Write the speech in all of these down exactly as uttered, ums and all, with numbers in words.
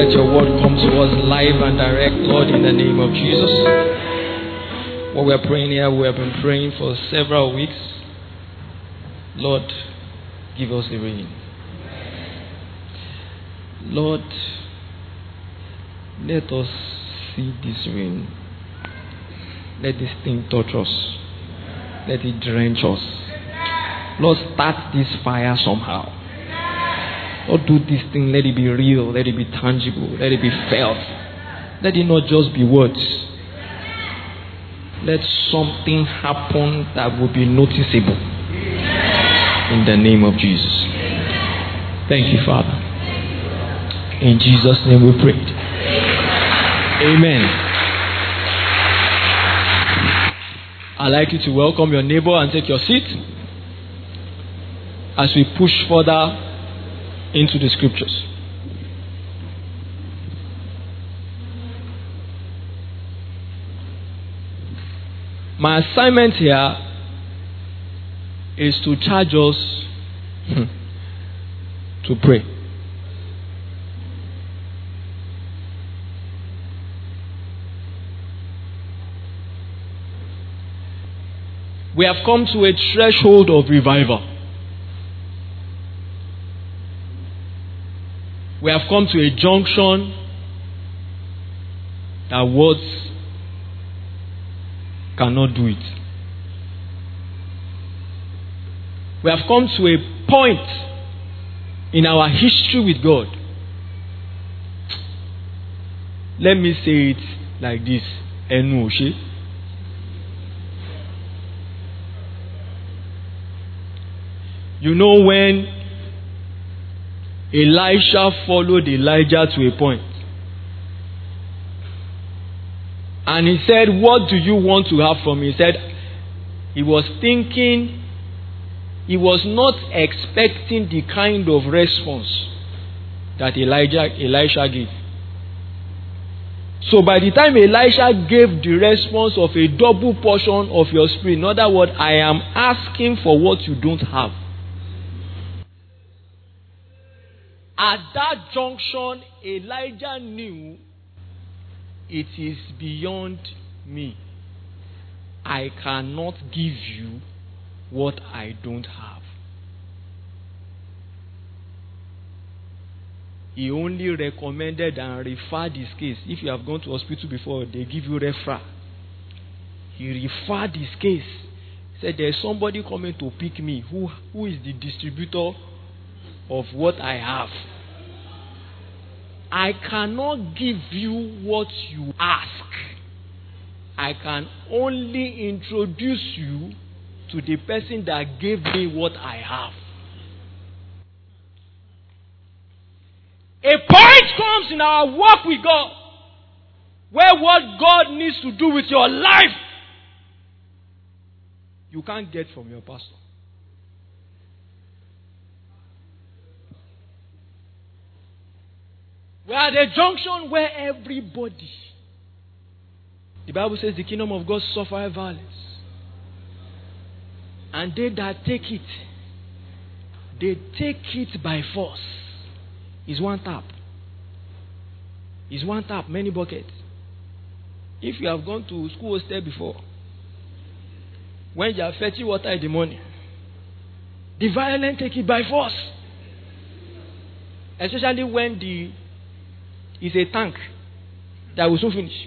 Let your word come to us live and direct, Lord, in the name of Jesus. What we're praying here, we have been praying for several weeks. Lord, give us the rain. Lord, let us see this rain. Let this thing touch us. Let it drench us. Lord, start this fire somehow. Lord, do this thing. Let it be real. Let it be tangible. Let it be felt. Let it not just be words. Let something happen that will be noticeable. In the name of Jesus. Thank you, Father. In Jesus' name we pray. Amen. I'd like you to welcome your neighbor and take your seat as we push further into the scriptures. My assignment here is to charge us to pray. We have come to a threshold of revival. We have come to a junction that words cannot do it. We have come to a point in our history with God. Let me say it like this. Enu Oshe. You know when Elisha followed Elijah to a point. And he said, what do you want to have from me? He said, he was thinking, he was not expecting the kind of response that Elijah, Elisha gave. So by the time Elisha gave the response of a double portion of your spirit, in other words, I am asking for what you don't have. At that junction, Elijah knew it is beyond me. I cannot give you what I don't have. He only recommended and referred his case. If you have gone to hospital before, they give you referral. He referred his case. He said, there is somebody coming to pick me who, who is the distributor of what I have. I cannot give you what you ask. I can only introduce you to the person that gave me what I have. A point comes in our walk with God where what God needs to do with your life, you can't get from your pastor. We are at a junction where everybody, the Bible says the kingdom of God suffer violence. And they that take it, they take it by force. It's one tap. It's one tap, many buckets. If you have gone to school hostel before, when you are fetching water in the morning, the violent take it by force. Especially when the is a tank that will soon finish.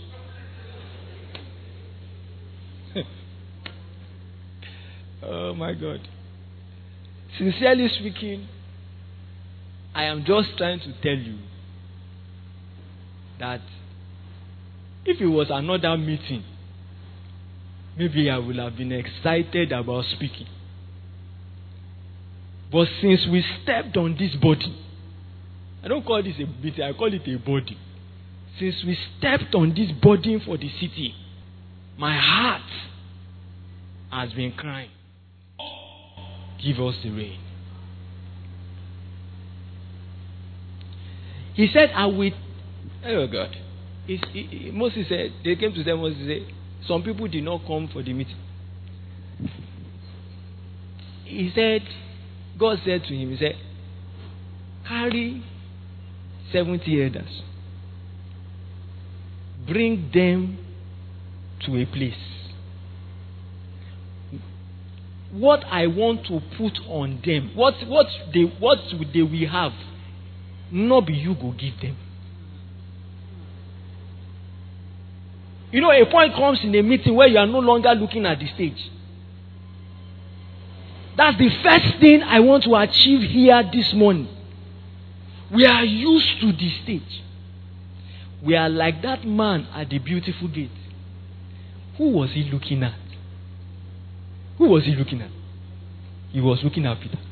Oh my God. Sincerely speaking, I am just trying to tell you that if it was another meeting, maybe I would have been excited about speaking. But since we stepped on this body, I don't call this a meeting, I call it a body. Since we stepped on this burden for the city, my heart has been crying. Give us the rain. He said, I will. Oh God. He, he, Moses said, they came to them, Moses said, some people did not come for the meeting. He said, God said to him, he said, carry seventy elders bring them to a place. What I want to put on them, what what they what they will have, not be you go give them. You know, a point comes in a meeting where you are no longer looking at the stage. That's the first thing I want to achieve here this morning. We are used to the stage. We are like that man at the beautiful gate. Who was he looking at? Who was he looking at? He was looking at Peter.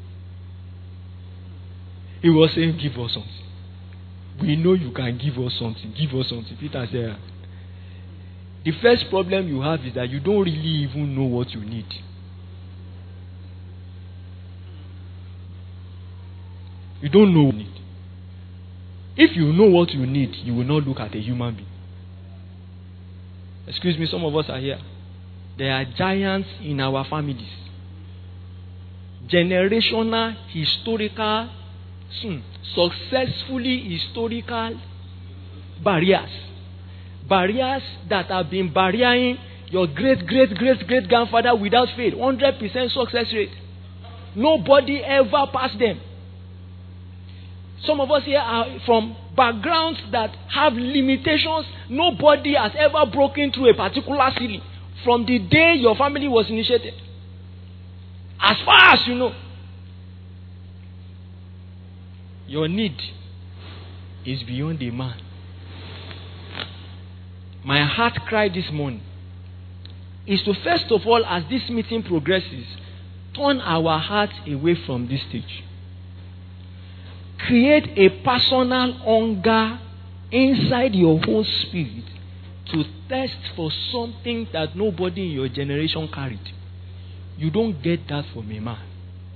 He was saying, give us something. We know you can give us something. Give us something. Peter said, the first problem you have is that you don't really even know what you need. You don't know what you need. If you know what you need, you will not look at a human being. Excuse me, some of us are here. There are giants in our families. Generational, historical, hmm, successfully historical barriers. Barriers that have been barriering your great, great, great, great grandfather without fail. one hundred percent success rate. Nobody ever passed them. Some of us here are from backgrounds that have limitations. Nobody has ever broken through a particular ceiling from the day your family was initiated. As far as you know, your need is beyond a man. My heart cry this morning is to, first of all, as this meeting progresses, turn our hearts away from this stage. Create a personal hunger inside your own spirit to thirst for something that nobody in your generation carried. You don't get that from a man.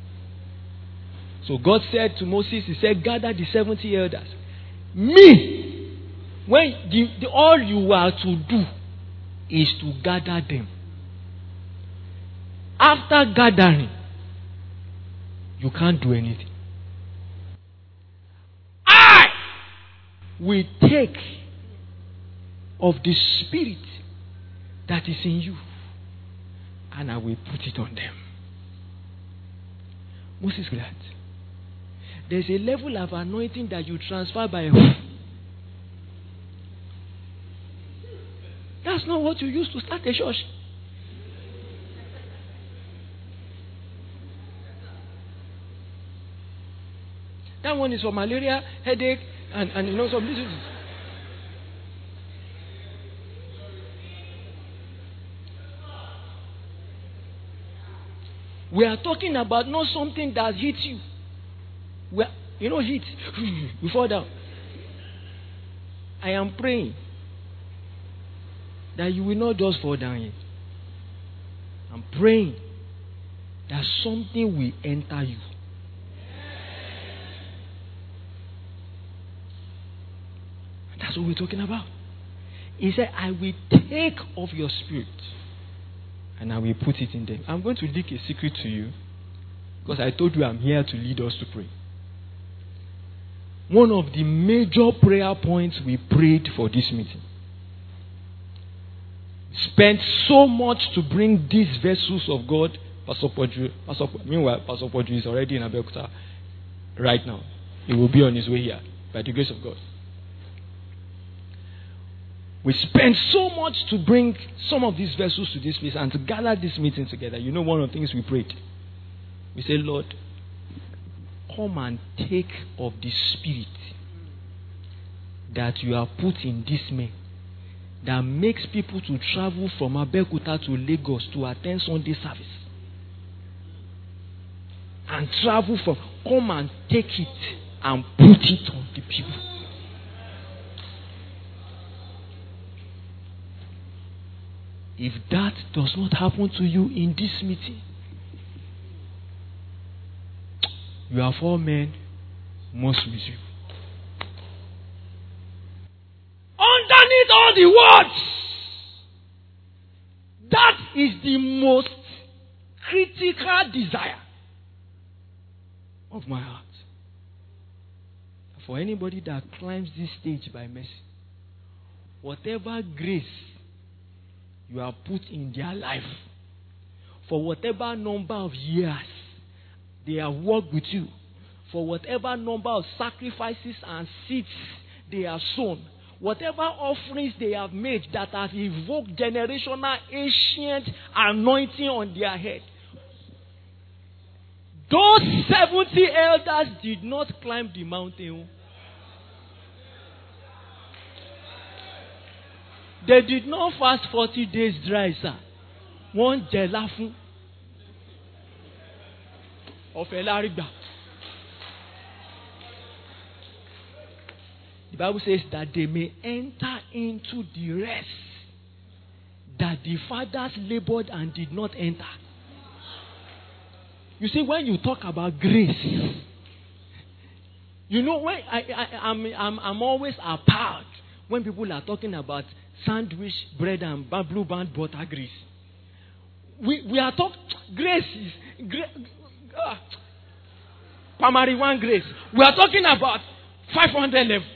So God said to Moses, he said, gather the seventy elders. Me, when the, the, all you are to do is to gather them. After gathering, you can't do anything. I will take of the spirit that is in you, and I will put it on them. Moses glad. There's a level of anointing that you transfer by who? That's not what you used to start a church. That one is for malaria, headache, and, and you know some diseases. We are talking about not something that hits you. We are, you know, hit. You fall down. I am praying that you will not just fall down yet. I'm praying that something will enter you. That's what we're talking about. He said, I will take of your spirit and I will put it in them. I'm going to leak a secret to you because I told you I'm here to lead us to pray. One of the major prayer points we prayed for this meeting, spent so much to bring these vessels of God. Pastor Podju, Pastor, meanwhile, Pastor Podju is already in Abeokuta right now. He will be on his way here by the grace of God. We spent so much to bring some of these vessels to this place and to gather this meeting together. You know, one of the things we prayed, we said, Lord, come and take of the spirit that you have put in this man, that makes people to travel from Abeokuta to Lagos to attend Sunday service. And travel from, come and take it and put it on the people. If that does not happen to you in this meeting, you are four men most miserable. Underneath all the words, that is the most critical desire of my heart. For anybody that climbs this stage by mercy, whatever grace you have put in their life, for whatever number of years they have worked with you, for whatever number of sacrifices and seeds they have sown, whatever offerings they have made that have evoked generational ancient anointing on their head, those seventy elders did not climb the mountain. They did not fast forty days dry, sir. One jelafu of Elariba. The Bible says that they may enter into the rest that the fathers labored and did not enter. You see, when you talk about grace, you know, when I, I, I'm, I'm, I'm always appalled when people are talking about sandwich bread and blue band butter grace. We we are talking grace is grace, uh, primary one grace. We are talking about five hundred level.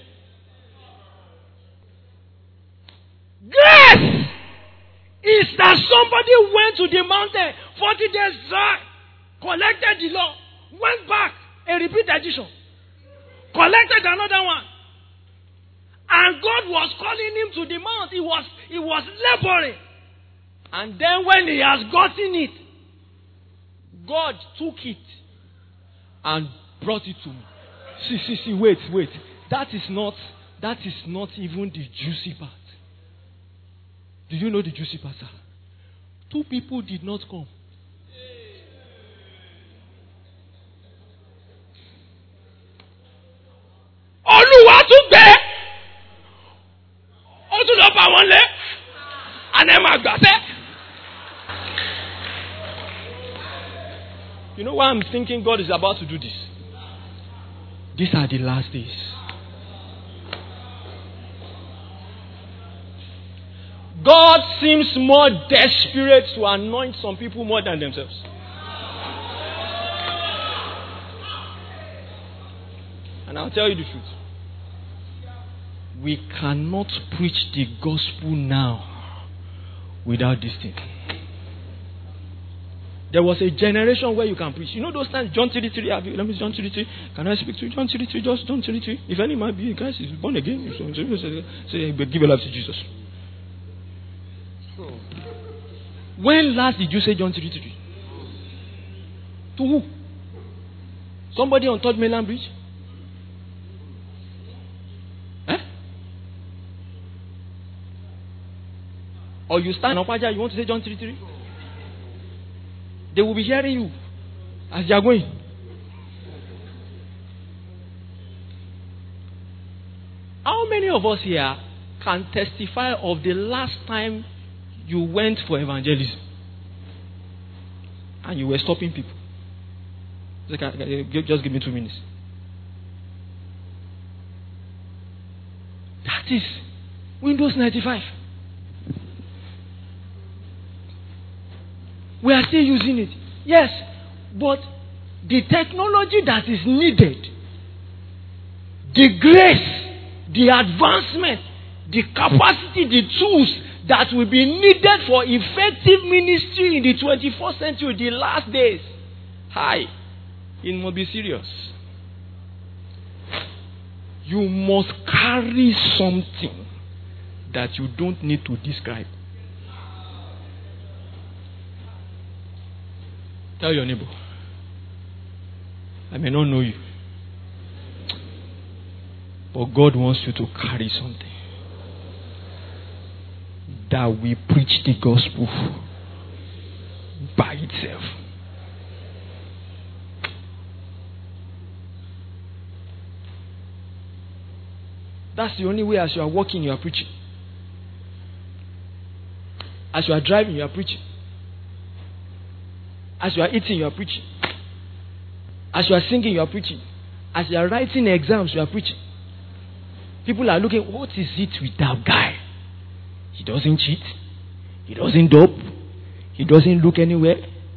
Grace is that somebody went to the mountain forty days dry, collected the law, went back, a repeat edition, collected another one. And God was calling him to the mount. He was, he was laboring. And then when he has gotten it, God took it and brought it to me. See, see, see, wait, wait. That is not, that is not even the juicy part. Do you know the juicy part, sir? Two people did not come. Olúwa tún gbé. Ó tún lọ bá wọn lé. Àná ẹ máa gbàṣẹ́. You know why I'm thinking God is about to do this? These are the last days. God seems more desperate to anoint some people more than themselves. And I'll tell you the truth. We cannot preach the gospel now without this thing. There was a generation where you can preach. You know those times, John thirty-three, have you, let me John thirty-three. Can I speak to you? John thirty-three, just John thirty-three. If any man be in Christ is born again, so, so, so, say, give your life to Jesus. So, when last did you say John thirty-three? To who? Somebody on Third Mainland Bridge? Eh? Or you stand up, you want to say John thirty-three? They will be hearing you as you are going. How many of us here can testify of the last time you went for evangelism and you were stopping people? Just give me two minutes. That is Windows ninety-five. We are still using it. Yes, but the technology that is needed, the grace, the advancement, the capacity, the tools that will be needed for effective ministry in the twenty-first century, the last days, hi, it must be serious. You must carry something that you don't need to describe. Tell your neighbor, I may not know you, but God wants you to carry something that will preach the gospel by itself. That's the only way. As you are walking, you are preaching. As you are driving, you are preaching. As you are eating, you are preaching. As you are singing, you are preaching. As you are writing exams, you are preaching. People are looking, what is it with that guy? He doesn't cheat. He doesn't dope. He doesn't look anywhere.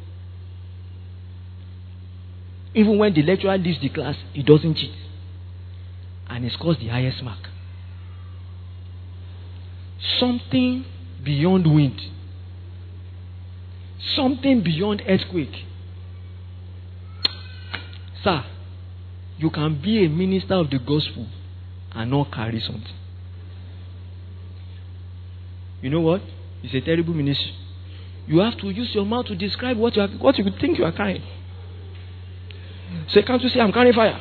Even when the lecturer leaves the class, he doesn't cheat. And he scores the highest mark. something beyond wind, something beyond earthquake. Sir, you can be a minister of the gospel and not carry something. You know what? It's a terrible ministry. You have to use your mouth to describe what you have, what you think you are carrying. Say, can't you say I'm carrying fire?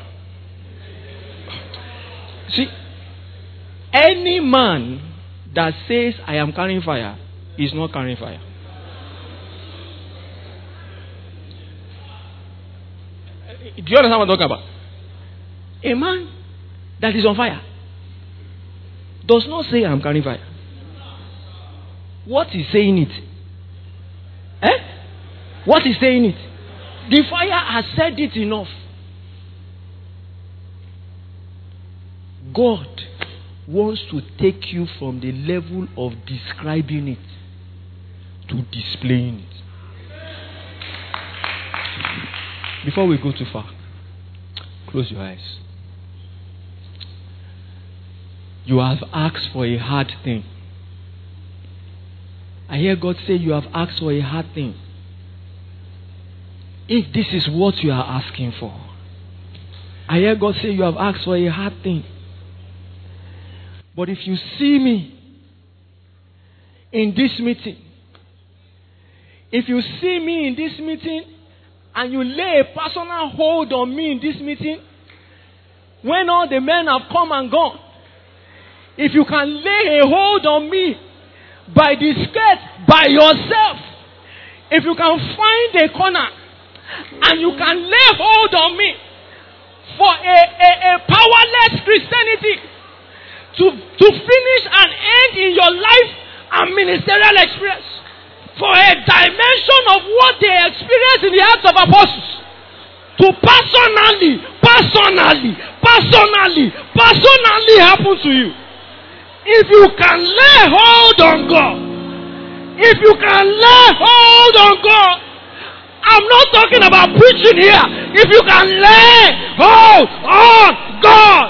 See, any man that says I am carrying fire is not carrying fire. Do you understand what I'm talking about? A man that is on fire does not say I'm carrying fire. What is saying it? Eh? What is saying it? The fire has said it enough. God wants to take you from the level of describing it to displaying it. Before we go too far, close your eyes. You have asked for a hard thing. I hear God say you have asked for a hard thing. If this is what you are asking for, I hear God say you have asked for a hard thing. But if you see me in this meeting, if you see me in this meeting and you lay a personal hold on me in this meeting, when all the men have come and gone, if you can lay a hold on me by the skirt, by yourself, if you can find a corner and you can lay hold on me for a, a, a powerless Christianity to, to finish and end in your life and ministerial experience, for a dimension of what they experienced in the Acts of Apostles, to personally, personally, personally, personally happen to you. If you can lay hold on God, if you can lay hold on God, I'm not talking about preaching here. If you can lay hold on God.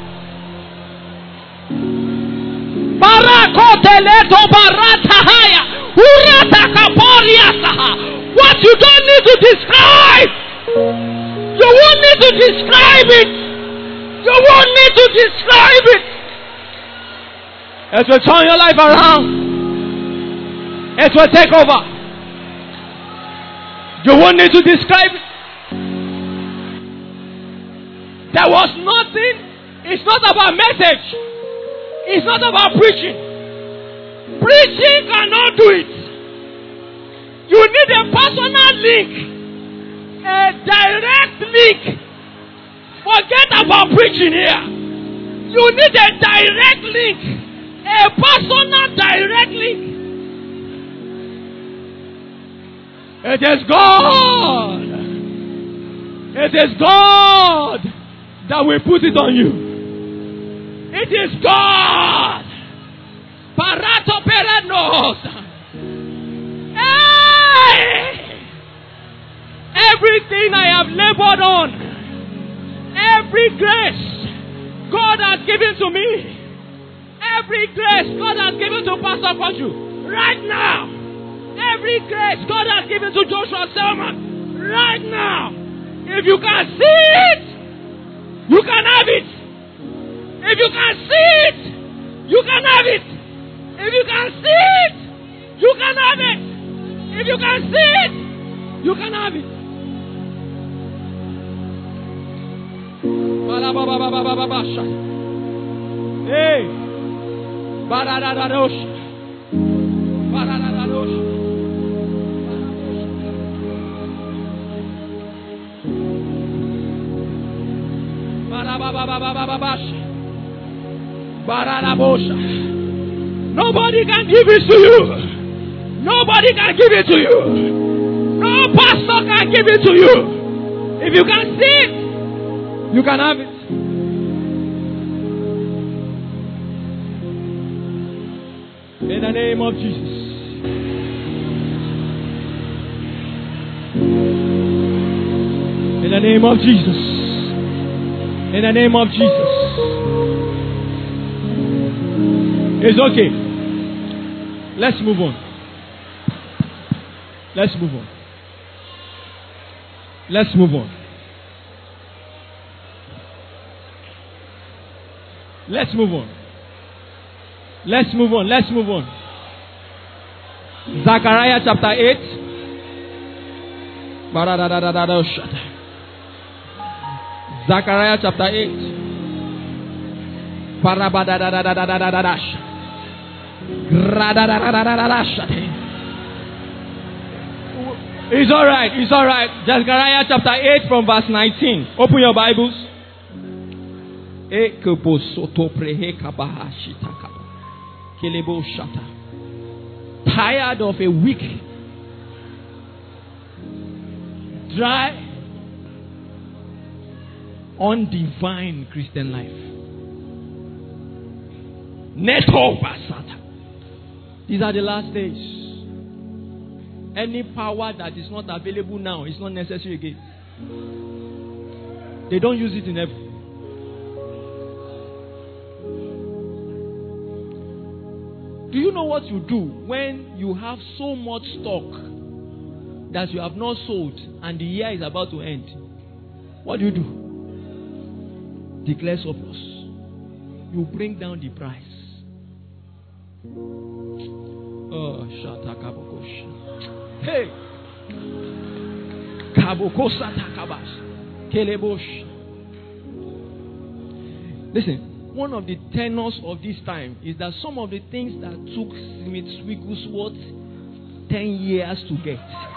What you don't need to describe, you won't need to describe it. You won't need to describe it. It will turn your life around. It will take over. You won't need to describe it. There was nothing. It's not about message. It's not about preaching. Preaching cannot do it. You need a personal link. A direct link. Forget about preaching here. You need a direct link. A personal direct link. It is God. It is God that will put it on you. It is God. Parato perenos. Hey! Everything I have labored on, every grace God has given to me, every grace God has given to Pastor Koju, right now, every grace God has given to Joshua Selman, right now, if you can see it, you can have it. If you can see it, you can have it. If you can see it, you can have it. If you can see it, you can have it. Hey. Baradadosh. Baradadosh. Barabababababash. Baradabosha. Nobody can give it to you. Nobody can give it to you. No pastor can give it to you. If you can see it, you can have it. In the name of Jesus. In the name of Jesus. In the name of Jesus. It's okay. Let's move on. Let's move on. Let's move on. Let's move on. Let's move on. Let's move on. Zechariah chapter eight. Zechariah chapter eight. It's all right. It's all right. Zechariah chapter eight from verse nineteen. Open your Bibles. Tired of a weak, dry, undivine Christian life. Neto Basata. These are the last days. Any power that is not available now is not necessary again. They don't use it in heaven. Do you know what you do when you have so much stock that you have not sold and the year is about to end? What do you do? Declare surplus. You bring down the price. Oh, shata kabokosha. Hey, kabokosa takabas, kelebosh. Listen. One of the tenors of this time is that some of the things that took Smith Wigglesworth ten years to get,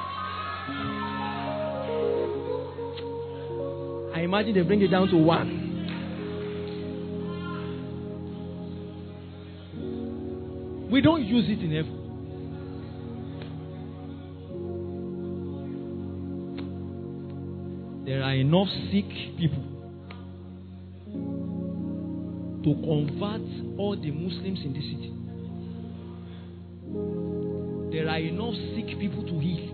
I imagine they bring it down to one. We don't use it in heaven. There are enough sick people to convert all the Muslims in the city. There are enough sick people to heal.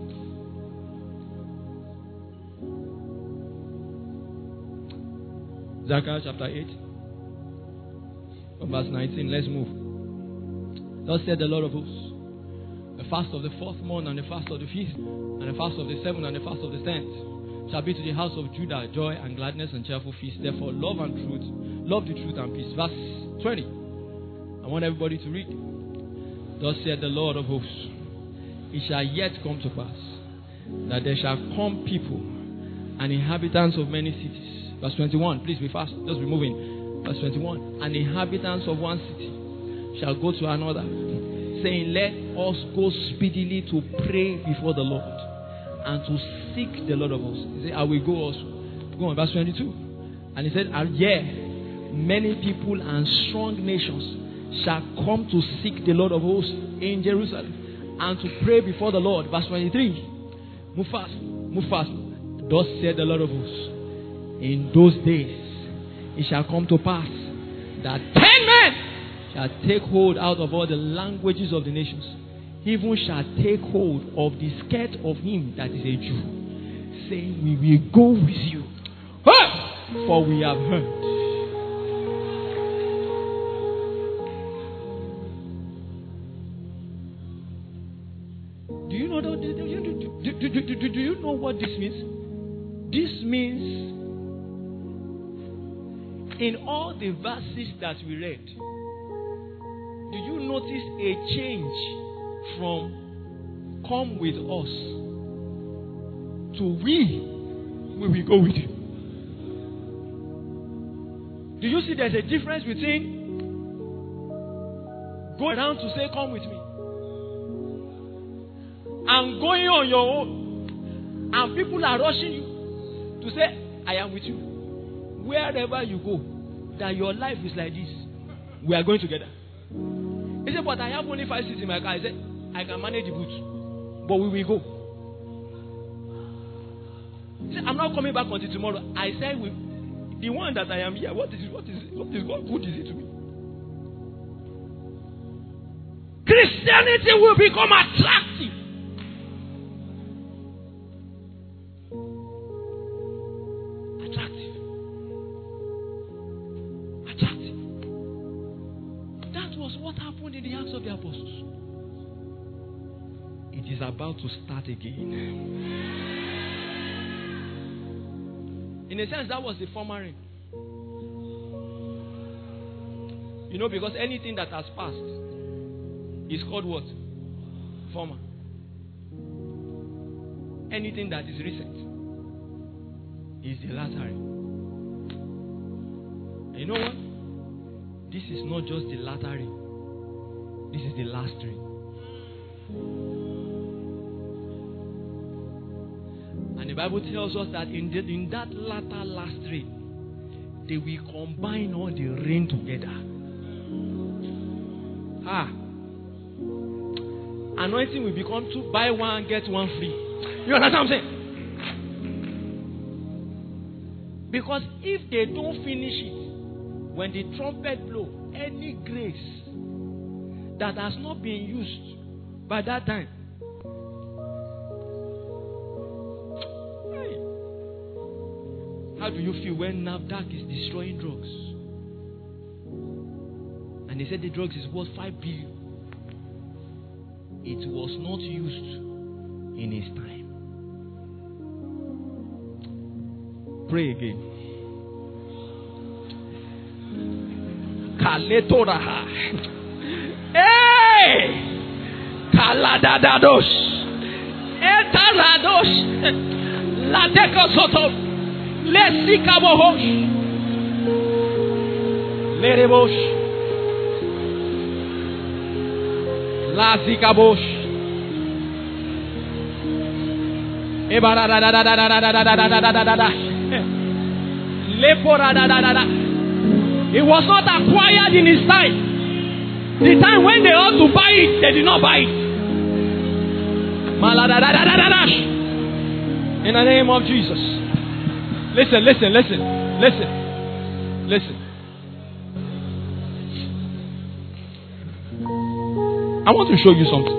Zechariah chapter eight, verse nineteen. Let's move. Thus said the Lord of hosts, the fast of the fourth month and the fast of the fifth and the fast of the seventh and the fast of the tenth shall be to the house of Judah joy and gladness and cheerful feast. Therefore, love and truth, love the truth and peace. Verse twenty. I want everybody to read. Thus said the Lord of hosts, it shall yet come to pass that there shall come people and inhabitants of many cities. Verse twenty-one. Please be fast. Just be moving. Verse twenty-one. And inhabitants of one city shall go to another, saying, let us go speedily to pray before the Lord and to seek the Lord of hosts. He said, I will go also. Go on, verse twenty-two. And he said, and yeah, many people and strong nations shall come to seek the Lord of hosts in Jerusalem and to pray before the Lord. Verse twenty-three. Move fast, move fast. Thus said the Lord of hosts, in those days it shall come to pass that ten men shall take hold out of all the languages of the nations, even shall take hold of the skirt of him that is a Jew, saying, we will go with you, for we have heard. Do you know that, do, do, do, do, do, do you know what this means? This means in all the verses that we read, do you notice a change from come with us to we, we will go with you? Do you see there's a difference between going around to say come with me and going on your own, and people are rushing you to say I am with you wherever you go, that your life is like this, we are going together. He said, but I have only five seats in my car. I said, I can manage the boots, but we will go. He said, I'm not coming back until tomorrow. I said, we, the one that I am here, what is it? What is it? What is God good is it to me? Christianity will become attractive. Attractive. Attractive. That was what happened in the Acts of the Apostles. is about to start again. In a sense, that was the former rain. You know, because anything that has passed is called what? Former. Anything that is recent is the latter rain. And you know what? This is not just the latter rain. This is the last rain. And the Bible tells us that in, the, in that latter last rain, they will combine all the rain together. Ah. Anointing will become two, buy one, get one free. You understand what I'm saying? Because if they don't finish it, when the trumpet blow, any grace that has not been used by that time, hey, how do you feel when NAFDAC is destroying drugs? And they said the drugs is worth five billion. It was not used in his time. Pray again. Kaletoraha. Hey! Kaladadados. Etarados. Ladekosoto. Lesikabohosh. Lerebosh. Lazikabosh. Ebaradadadadadadadadadadadadada. Leporadadadada. It was not acquired in his time. The time when they ought to buy it, they did not buy it. In the name of Jesus. Listen, listen, listen, listen, listen. I want to show you something.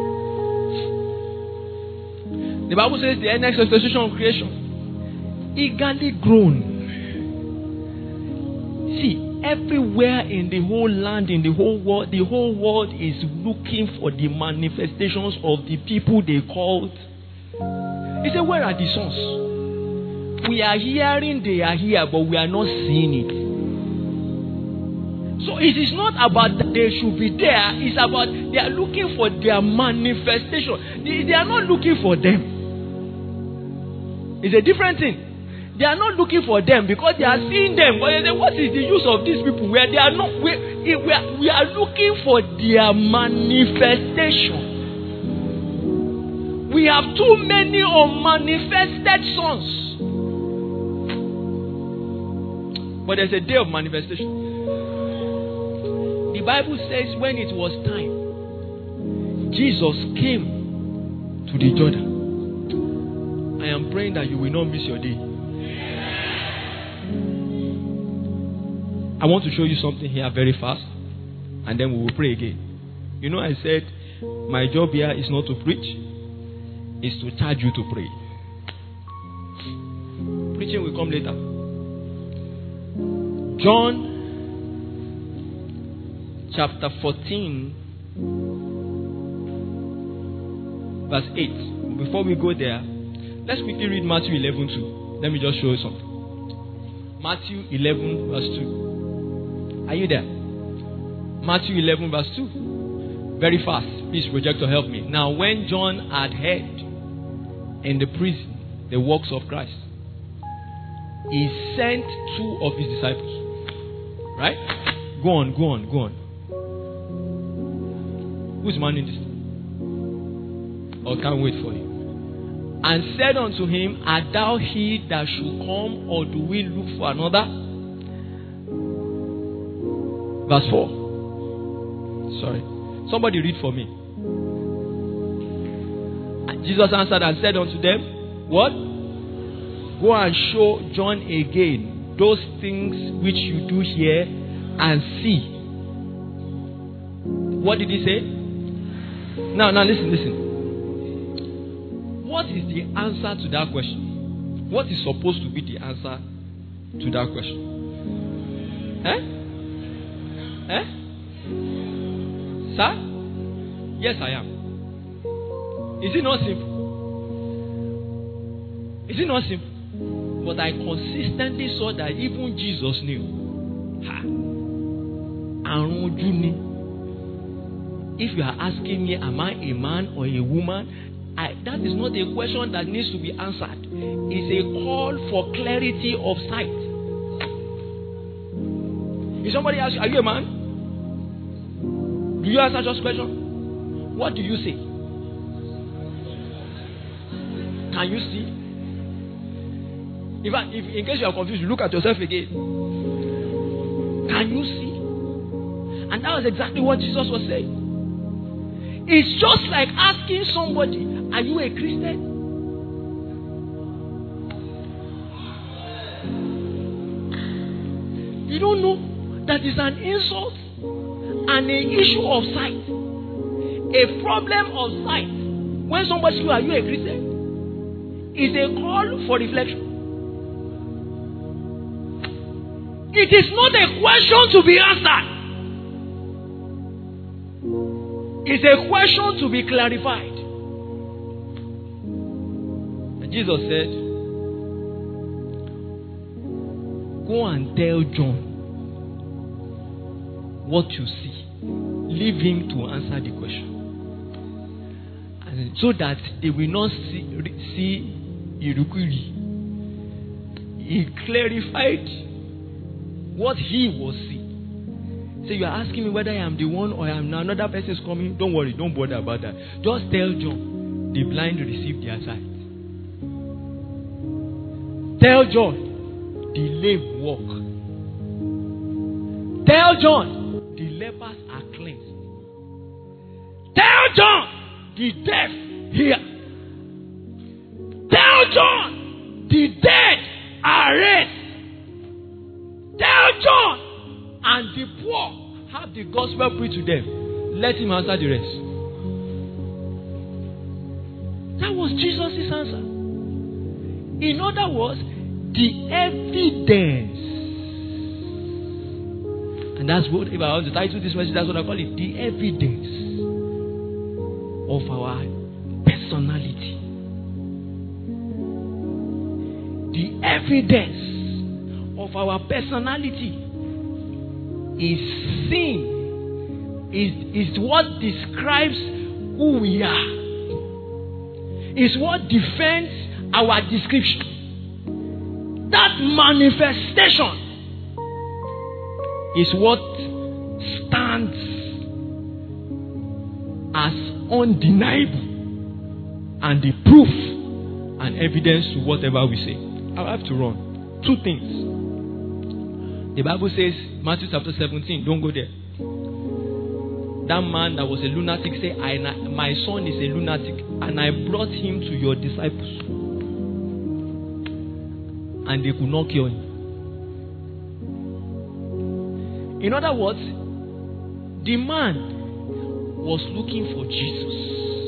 The Bible says the next exposition of creation, eagerly grown. See, everywhere in the whole land, in the whole world, the whole world is looking for the manifestations of the people they called. He said, where are the sons? We are hearing they are here, but we are not seeing it. So it is not about that they should be there. It's about they are looking for their manifestation. They, they are not looking for them. It's a different thing. They are not looking for them because they are seeing them. But they say, what is the use of these people? Where they are not, we, we, are, we are looking for their manifestation. We have too many unmanifested sons. But there's a day of manifestation. The Bible says when it was time, Jesus came to the Jordan. I am praying that you will not miss your day. I want to show you something here very fast, and then we will pray again. You know, I said my job here is not to preach, it's to charge you to pray. Preaching will come later. John chapter fourteen, verse eight. Before we go there, let's quickly read Matthew eleven too. Let me just show you something. Matthew eleven, verse two. Are you there? Matthew eleven, verse two. Very fast. Please, projector, help me. Now, when John had heard in the prison the works of Christ, he sent two of his disciples. Right? Go on, go on, go on. Who's manning this? Or can't wait for you? And said unto him, art thou he that should come, or do we look for another? Verse four. Sorry. Somebody read for me. And Jesus answered and said unto them, what? Go and show John again those things which you do hear and see. What did he say? Now, now listen, listen. What is the answer to that question? What is supposed to be the answer to that question? Eh? Eh? Sir? Yes, I am. Is it not simple? Is it not simple? But I consistently saw that even Jesus knew. Ha. If you are asking me, am I a man or a woman? I, that is not a question that needs to be answered. It's a call for clarity of sight. If somebody asks you, are you a man? Do you answer just question? What do you say? Can you see? If, I, if in case you are confused, you look at yourself again. Can you see? And that was exactly what Jesus was saying. It's just like asking somebody, are you a Christian? You don't know that is an insult and an issue of sight. A problem of sight. When somebody says, are you a Christian? Is a call for reflection. It is not a question to be answered. It's a question to be clarified. And Jesus said, go and tell John what you see. Leave him to answer the question. And so that they will not see, see Irukuri. He clarified what he was seeing. So you are asking me whether I am the one or I am another person is coming. Don't worry, don't bother about that. Just tell John, the blind receive their sight. Tell John, the lame walk. Tell John, the lepers are cleansed. Tell John, the deaf hear. Tell John, the dead are raised. Tell John, and the poor have the gospel preached to them. Let him answer the rest. That was Jesus' answer. In other words, the evidence. And that's what, if I want to title this message, that's what I call it. The evidence of our personality. The evidence of our personality is seen, is, is what describes who we are, is what defends our description. That manifestation is what stands as undeniable and the proof and evidence to whatever we say. I have to run. Two things. The Bible says, Matthew chapter seventeen, don't go there. That man that was a lunatic said, I, my son is a lunatic, and I brought him to your disciples. And they could not cure him. In other words, the man was looking for Jesus.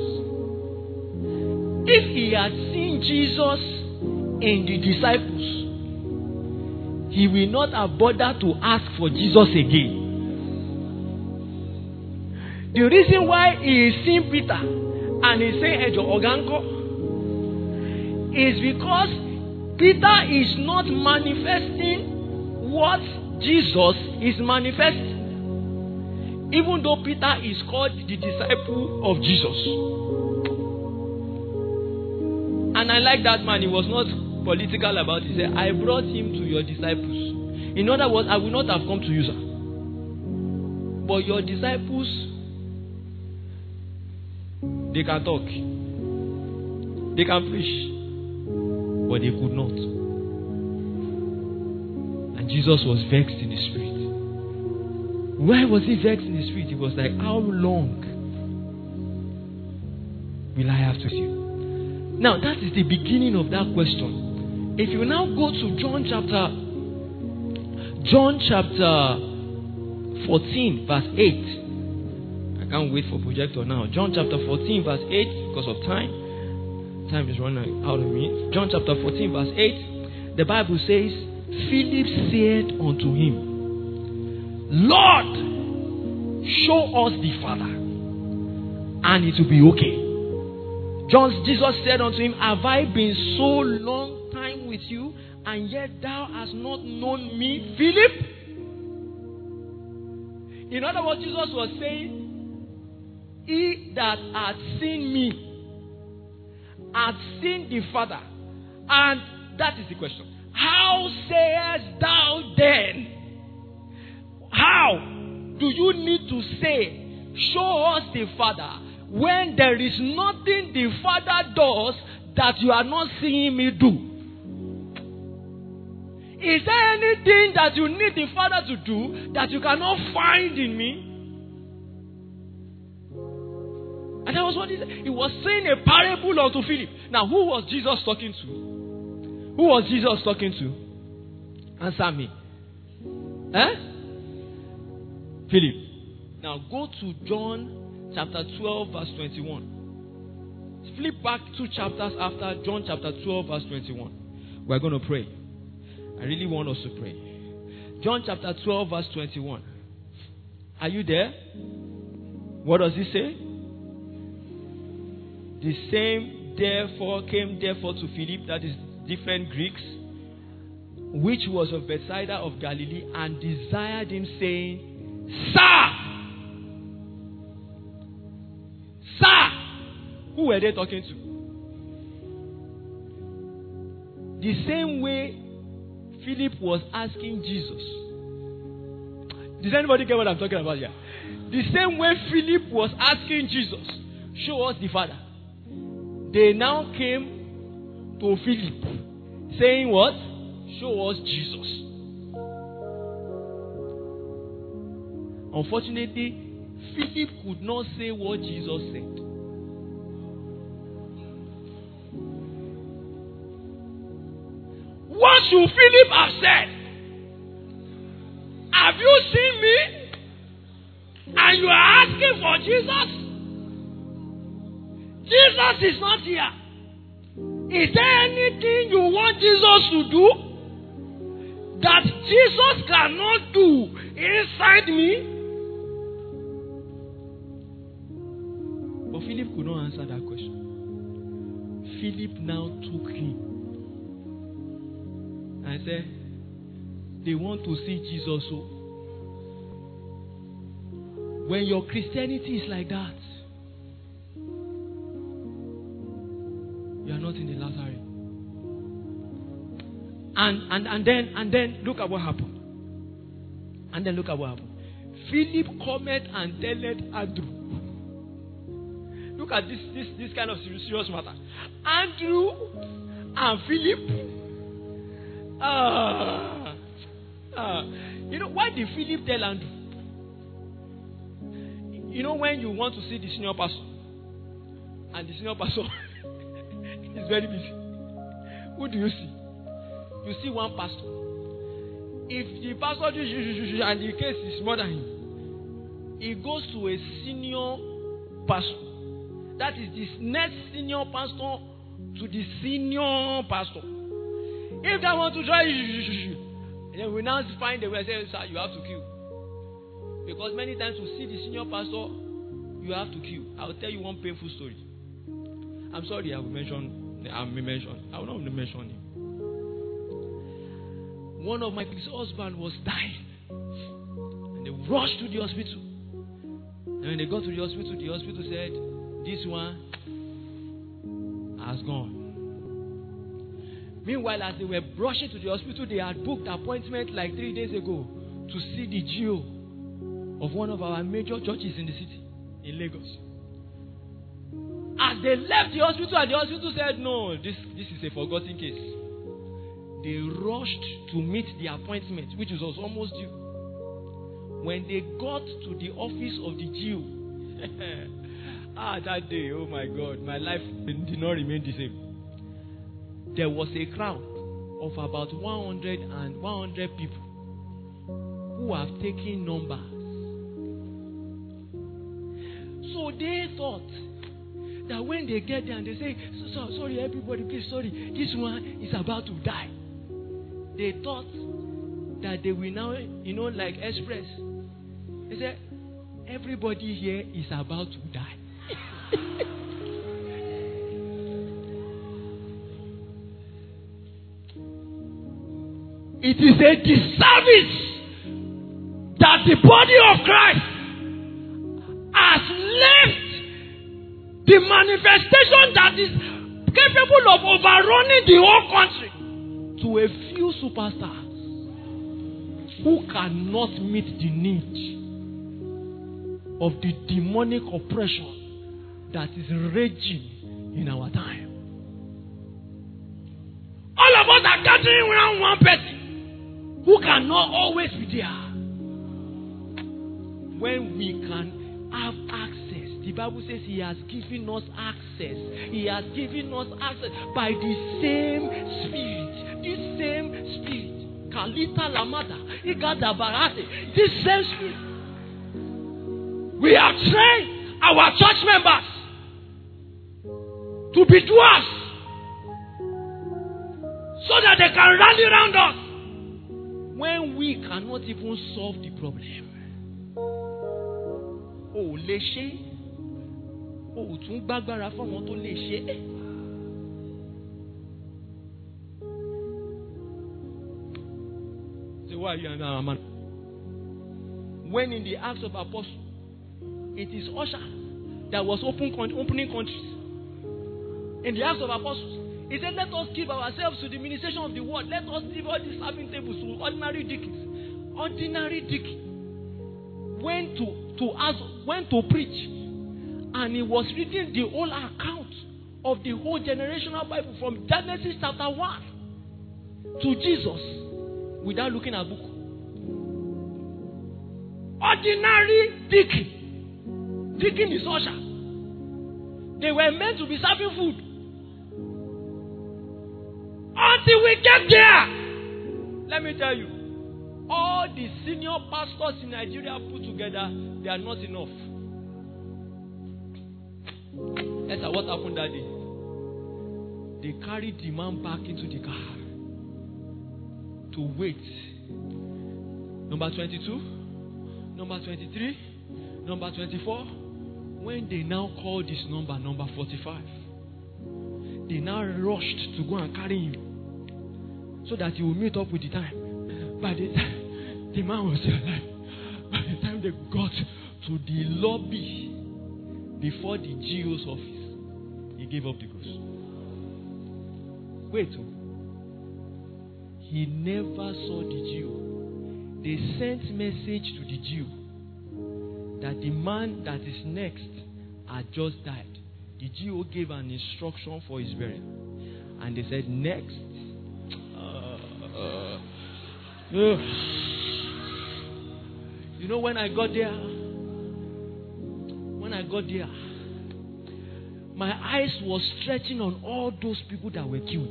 If he had seen Jesus in the disciples, he will not have bothered to ask for Jesus again. The reason why he is seeing Peter and he is saying Ejo Oganko is because Peter is not manifesting what Jesus is manifesting. Even though Peter is called the disciple of Jesus. And I like that man. He was not political about it. He said, I brought him to your disciples. In other words, I will not have come to you, sir. But your disciples, they can talk. They can preach. But they could not. And Jesus was vexed in the spirit. Why was he vexed in the spirit? He was like, how long will I have to see you? Now, that is the beginning of that question. If you now go to John chapter John chapter fourteen, verse eight. I can't wait for projector now. John chapter fourteen, verse eight, because of time. Time is running out of me. John chapter fourteen, verse eight. The Bible says, Philip said unto him, Lord, show us the Father, and it will be okay. John, Jesus said unto him, have I been so long time with you, and yet thou hast not known me, Philip? In other words, Jesus was saying, he that hath seen me hath seen the Father. And that is the question. How sayest thou then? How do you need to say, show us the Father, when there is nothing the Father does that you are not seeing me do? Is there anything that you need the Father to do that you cannot find in me? And that was what he said. He was saying a parable unto Philip. Now, who was Jesus talking to? Who was Jesus talking to? Answer me. Eh? Philip. Now, go to John chapter twelve, verse twenty-one. Flip back two chapters after John chapter twelve, verse twenty-one. We're going to pray. I really want us to pray. John chapter twelve, verse twenty-one. Are you there? What does it say? The same therefore came therefore to Philip, that is different Greeks, which was of Bethsaida of Galilee, and desired him, saying, Sir! Sir! Who were they talking to? The same way Philip was asking Jesus. Does anybody get what I'm talking about here? The same way Philip was asking Jesus, show us the Father. They now came to Philip, saying what? Show us Jesus. Unfortunately, Philip could not say what Jesus said. What should Philip have said? Have you seen me? And you are asking for Jesus? Jesus is not here. Is there anything you want Jesus to do that Jesus cannot do inside me? But Philip could not answer that question. Philip now took him and said, they want to see Jesus. So when your Christianity is like that, you are not in the Lazarus. And and and then and then look at what happened. And then look at what happened. Philip cometh and telleth Andrew. Look at this this this kind of serious matter. Andrew and Philip. Ah, ah. You know why did Philip tell Andrew? You know when you want to see the senior pastor, and the senior pastor is very busy. Who do you see? You see one pastor. If the pastor and the case is more than him, he goes to a senior pastor. That is the next senior pastor to the senior pastor. If they want to try, then we now find the way say, sir, you have to kill. Because many times to see the senior pastor, you have to kill. I will tell you one painful story. I'm sorry, I will mention. I will mention. I will not mention him. One of my ex-husband was dying, and they rushed to the hospital. And when they got to the hospital, the hospital said, "This one has gone." Meanwhile, as they were rushing to the hospital, they had booked appointment like three days ago to see the G O of one of our major churches in the city, in Lagos. As they left the hospital, and the hospital said, "No, this, this is a forgotten case." They rushed to meet the appointment, which was almost due. When they got to the office of the G O, ah, that day, oh my God, my life did not remain the same. There was a crowd of about one hundred and one hundred people who have taken numbers. So they thought that when they get there and they say, so, sorry, everybody, please, sorry, this one is about to die. They thought that they will now, you know, like Express. They said, everybody here is about to die. It is a disservice that the body of Christ has left the manifestation that is capable of overrunning the whole country to a few superstars who cannot meet the need of the demonic oppression that is raging in our time. All of us are gathering around one person who cannot always be there. When we can have access, the Bible says He has given us access. He has given us access by the same Spirit. This same Spirit. Kalita Lamada, Igada Barate. This same Spirit. We have trained our church members to be doers so that they can rally around us when we cannot even solve the problem. Oh, lè ṣe. Oh, tún gbàgbára fún wọn tó lè ṣe. Say, why are you now, man? When in the Acts of Apostles, it is Usher that was open, opening countries. In the Acts of Apostles, he said, let us give ourselves to the ministration of the word. Let us leave all these serving tables to ordinary deacons. Ordinary deacon went to, to ask, went to preach. And he was reading the whole account of the whole generational Bible from Genesis chapter one to Jesus without looking at book. Ordinary deacon. Deacon is usher. They were meant to be serving food. Until we get there, let me tell you, all the senior pastors in Nigeria put together, they are not enough. That's what happened that day. They carried the man back into the car to wait. Number twenty-two, number twenty-three, number twenty-four. When they now call this number, number forty-five, they now rushed to go and carry him so that he will meet up with the time. By the time the man was alive, by the time they got to the lobby before the G O's office, he gave up the ghost. Wait, he never saw the G O. They sent message to the G O that the man that is next had just died. The G O gave an instruction for his burial, and they said next. Uh, uh, uh. You know, when I got there, when I got there, my eyes was stretching on all those people that were killed.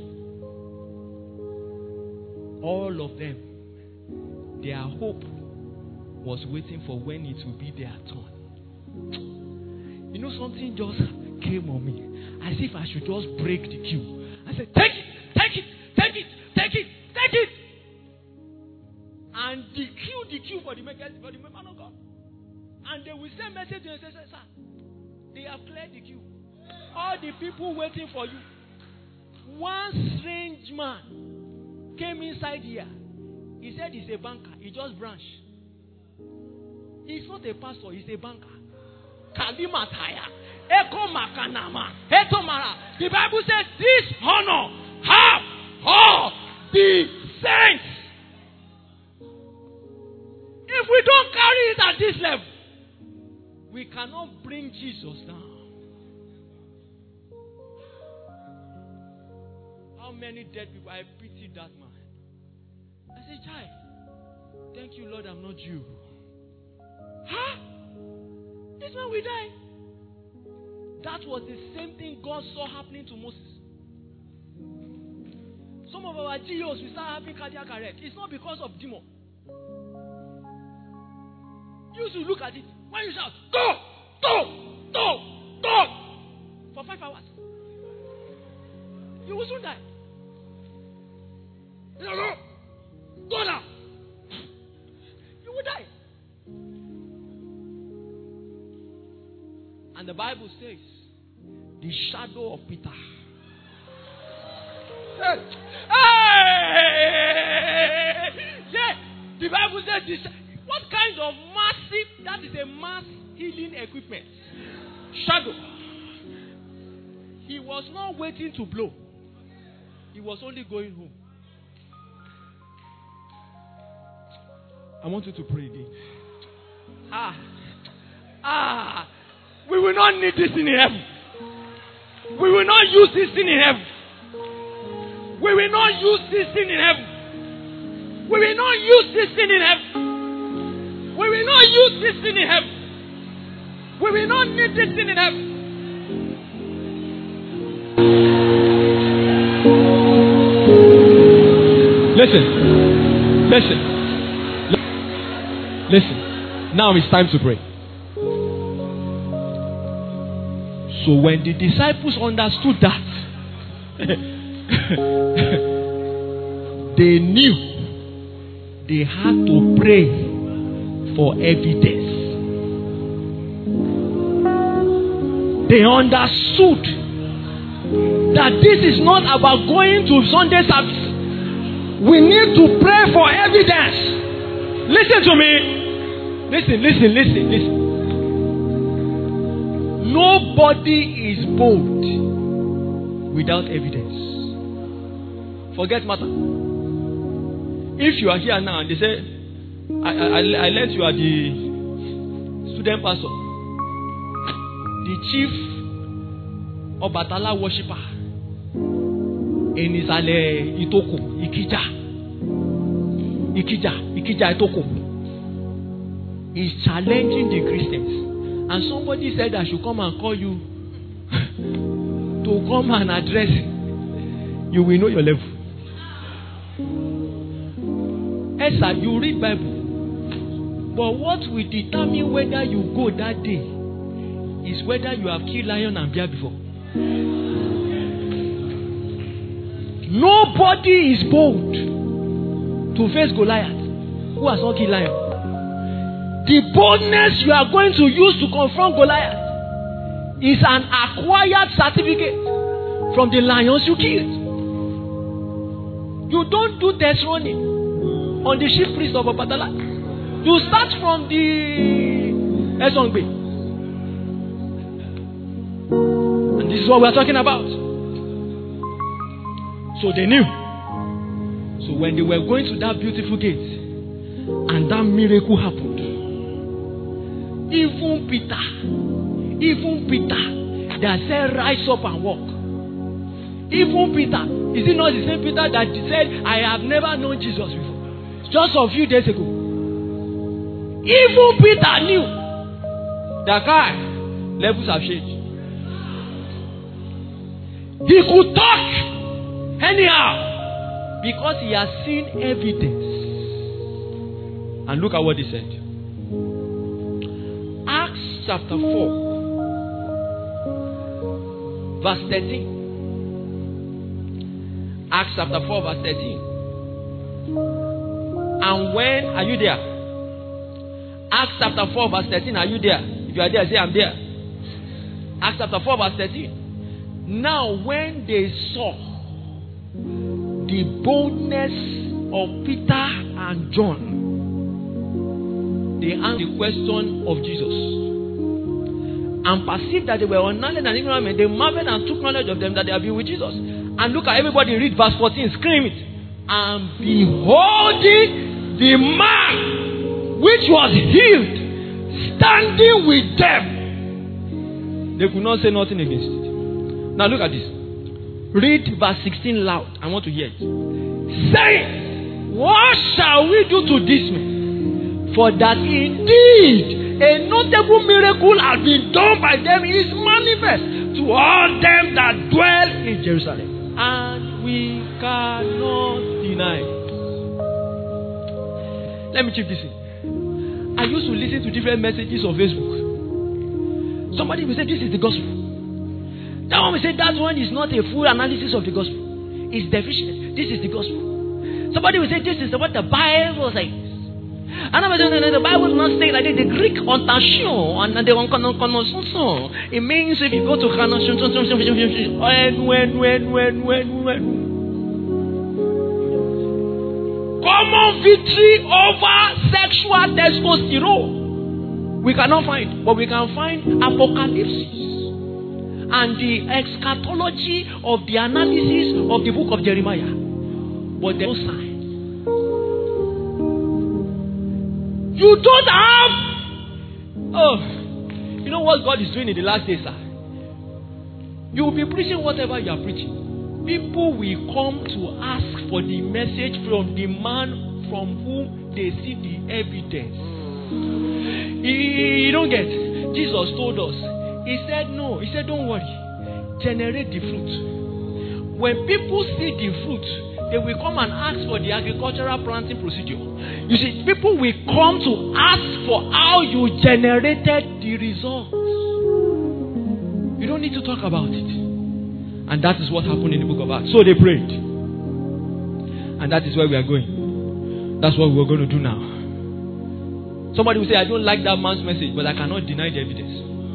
All of them, their hope was waiting for when it will be their turn. You know, something just came on me, as if I should just break the queue. I said, take it, take it, take it, take it, take it. And the queue, the queue for the man for the man of God. And they will send message to you and say, sir, they have cleared the queue. All the people waiting for you. One strange man came inside here. He said he's a banker. He just branched. He's not a pastor, he's a banker. Kalimataya. Eko Makanama. Etomara. The Bible says this honor have all the saints. If we don't carry it at this level, we cannot bring Jesus down. How many dead people? I pity that man. I said, child, thank you, Lord, I'm not you. Huh? This man will die. That was the same thing God saw happening to Moses. Some of our G Os will start having cardiac arrest. It's not because of demon. You should look at it. When you shout, go, go, go, go, for five hours, you will soon die. No, no, go now. You will die. And the Bible says, the shadow of Peter. Hey! Hey! The Bible says this. What kind of massive, that is a mass healing equipment. Shadow. He was not waiting to blow. He was only going home. I want you to pray this. Ah. Ah. We will not need this in heaven. We will not use this thing in heaven. We will not use this thing in heaven. We will not use this thing in heaven. We will not use this thing in heaven. We will not need this thing in heaven. Listen. Listen. Listen. Now it's time to pray. So when the disciples understood that, they knew they had to pray for evidence. They understood that this is not about going to Sunday service. We need to pray for evidence. Listen to me. Listen, listen, listen, listen. Nobody is bold without evidence. Forget matter. If you are here now and they say, I, I, I learned you are the student pastor, the chief Obatala worshipper in Isale Itoko, Ikija, Ikija, Ikija Itoko, is challenging the Christians. And somebody said I should come and call you to come and address. You will know your level. Esther, you read Bible. But what will determine whether you go that day is whether you have killed lion and bear before. Nobody is bold to face Goliath who has not killed lion. The boldness you are going to use to confront Goliath is an acquired certificate from the lions you killed. You don't do test running on the chief priest of Obatala. You start from the Ezongbe. And this is what we are talking about. So they knew. So when they were going to that beautiful gate and that miracle happened, even Peter, even Peter that said rise up and walk. Even Peter, is it not the same Peter that said I have never known Jesus before? Just a few days ago. Even Peter knew that guy, levels have changed. He could talk anyhow because he has seen evidence. And look at what he said. Acts chapter four, verse thirteen. Acts chapter four, verse thirteen. And when, are you there? Acts chapter four, verse thirteen, are you there? If you are there, say I'm there. Acts chapter four, verse thirteen. Now when they saw the boldness of Peter and John, they answered the question of Jesus and perceived that they were unknowledge and ignorant men. They marveled and took knowledge of them that they have been with Jesus. And look at everybody, read verse fourteen, scream it. And beholding the man which was healed, standing with them, they could not say nothing against it. Now look at this. Read verse sixteen loud. I want to hear it. Saying, what shall we do to this man? For that indeed a notable miracle has been done by them is manifest to all them that dwell in Jerusalem. And we cannot deny it. Let me check this in. I used to listen to different messages on Facebook. Somebody will say this is the gospel. That one will say that one is not a full analysis of the gospel. It's deficient. This is the gospel. Somebody will say this is what the Bible says. And I was saying, the Bible does not say that. The Greek ontation and the onkonokonosunsun. It means if you go to Hana, when, when, when, when, when, when. Come common victory over sexual testosterone. We cannot find, but we can find Apocalypse and the eschatology of the analysis of the book of Jeremiah. But there's no sign. You don't have. Oh, you know what God is doing in the last days, sir? You will be preaching whatever you are preaching. People will come to ask for the message from the man from whom they see the evidence. You don't get. Jesus told us. He said no. He said don't worry. Generate the fruit. When people see the fruit, they will come and ask for the agricultural planting procedure. You see, people will come to ask for how you generated the results. You don't need to talk about it. And that is what happened in the book of Acts. So they prayed. And that is where we are going. That's what we're going to do now. Somebody will say, I don't like that man's message, but I cannot deny the evidence.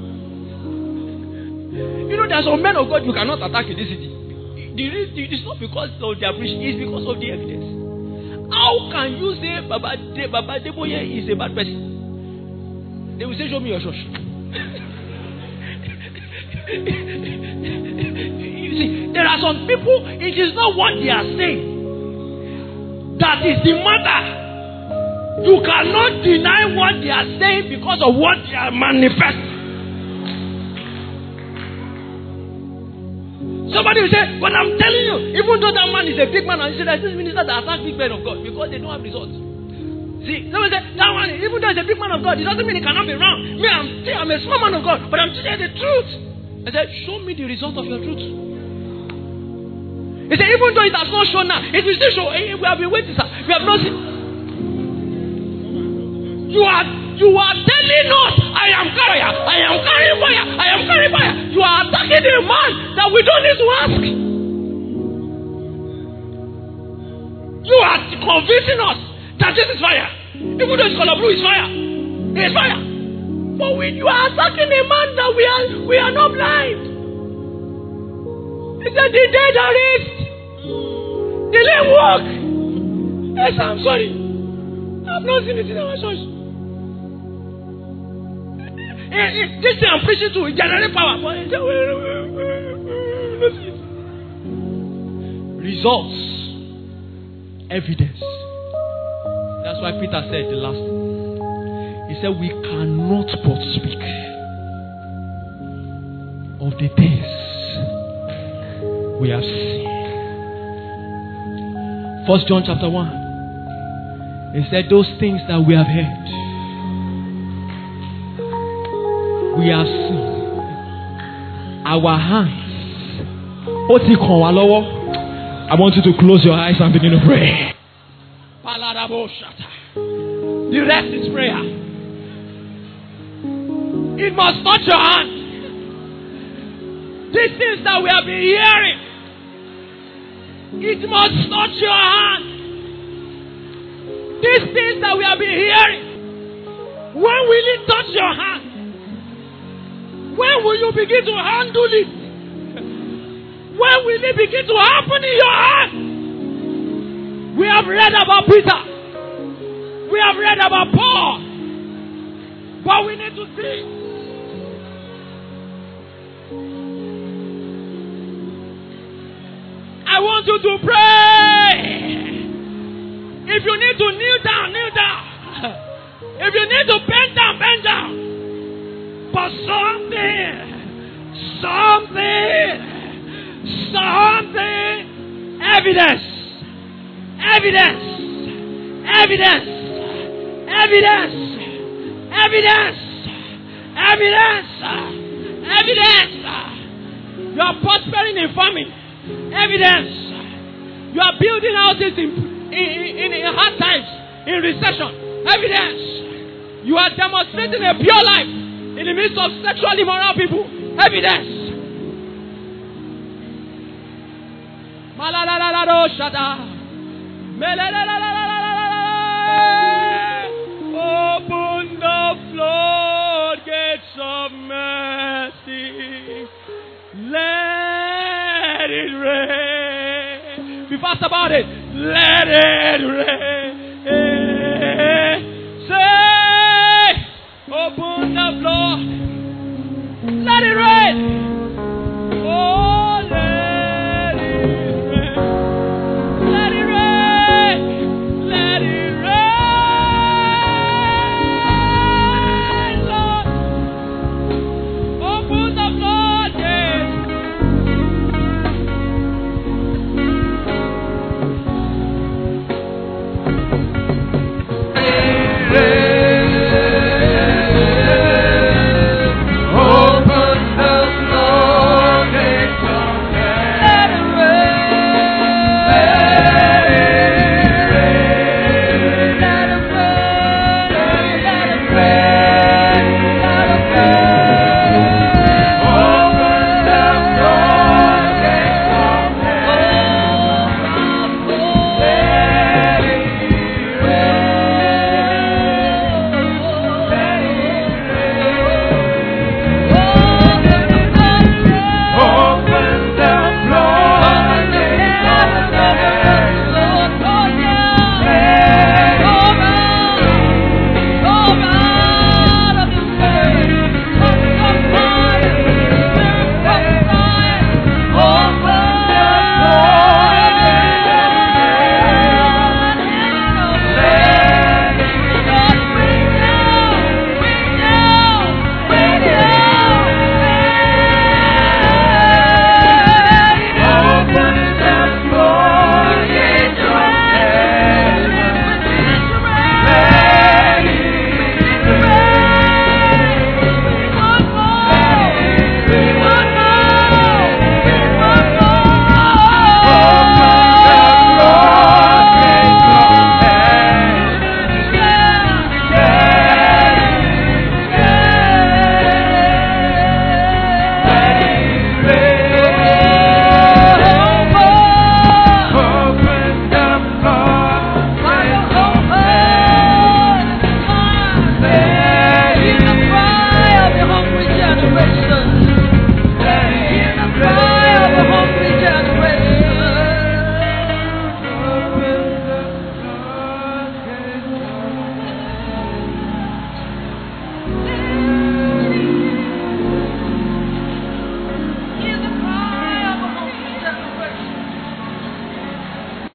You know, there are some men of God you cannot attack in this city. It's not because of their preaching, it's because of the evidence. How can you say Baba, De, Baba Deboye is a bad person? They will say, show me your church. You see, there are some people, it is not what they are saying that is the matter. You cannot deny what they are saying because of what they are manifesting. Somebody will say, but I'm telling you, even though that man is a big man, and you say that this minister that attack big men of God because they don't have results. See, somebody say, that one, even though he's a big man of God, it doesn't mean he cannot be wrong. Me, I'm, I'm a small man of God, but I'm telling you the truth. I said, show me the result of your truth. He said, even though it has not shown now, it will still show. We have been waiting, sir. We have not seen. You are, you are telling us, I am carrier, I am carrying fire, I am carrying fire. You are attacking a man that we don't need to ask. You are convincing us that this is fire. Even though it's color blue, it's fire. It's fire. But when you are attacking a man that we are, we are not blind. He said the dead are raised. The lame walk. Yes, I'm sorry. I've not seen it in our church. This thing I'm preaching to is generate power. Results. Evidence. That's why Peter said the last thing. He said we cannot but speak of the things we have seen. First John chapter one. He said those things that we have heard, we have seen. Our hands. I want you to close your eyes and begin to pray. The rest is prayer. It must touch your hand. These things that we have been hearing, it must touch your hand. These things that we have been hearing, when will it touch your hand? When will you begin to handle it? When will it begin to happen in your hand? We have read about Peter. We have read about Paul. But we need to see. I want you to pray. If you need to kneel down, kneel down. If you need to bend down, bend down. But something, something, something, evidence, evidence, evidence, evidence, evidence, evidence, evidence. You are prospering in farming. Evidence. You are building houses in, in, in, in hard times, in recession. Evidence. You are demonstrating a pure life in the midst of sexually immoral people. Evidence. Open the floodgates of mercy. Let it rain. Be fast about it. Let it rain. of Lord.